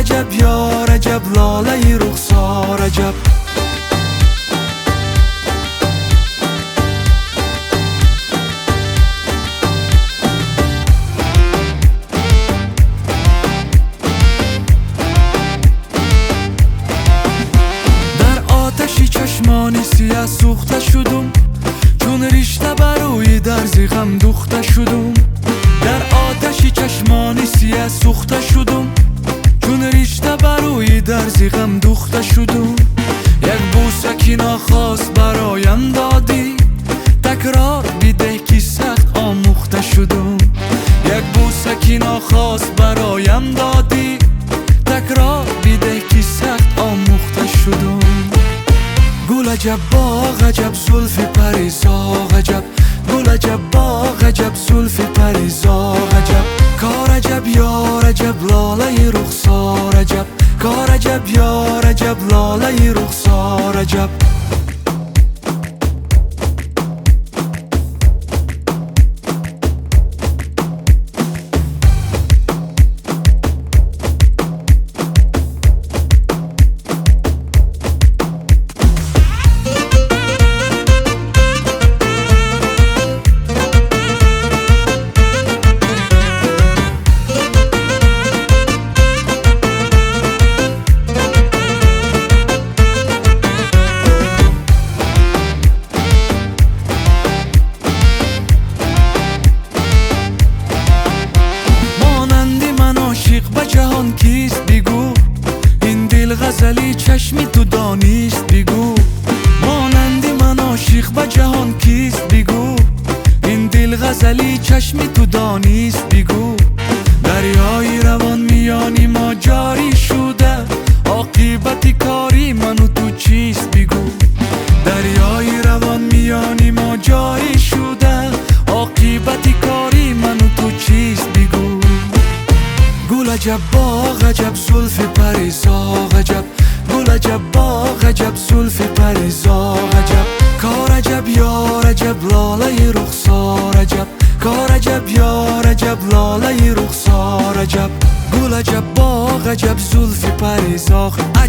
عجب یار عجب لاله رخسار عجب در آتشی چشمانی سیاه سوخته شدم چون ریشته بروی درزی غم دوخته شدم در آتشی چشمانی سیاه سوخته شدم چون ریشته بروی درزی غم دوخته شدم یک بوسکی ناخواست برایم دادی تکرار بیده که سخت آموخته شدم یک بوسکی ناخواست برایم دادی تکرار بیده که سخت آموخته شدم گل عجب باغ عجب زلف پریزاغ عجب گل عجب باغ عجب زلف پریزاغ عجب کار عجب یار عجب لاله رخسار عجب کار عجب یار عجب لاله رخسار عجب جهان کیست بگو این دل غزلی چشمی تو دانیست بگو مانندی من عاشق به جهان کیست بگو این دل غزلی چشمی تو دانیست بگو دریای روان میانی ما جاری شده عاقبت کاری من و تو چیست بگو دریای روان میانی ما جاری شده عاقبت کاری من و تو چیست بگو گل عجب باغ عجب زلف پریزاغ عجب گل عجب باغ عجب زلف پریزاغ عجب کار عجب یار عجب لاله رخسار عجب کار عجب یار عجب لاله رخسار عجب گل عجب باغ عجب زلف پریزاغ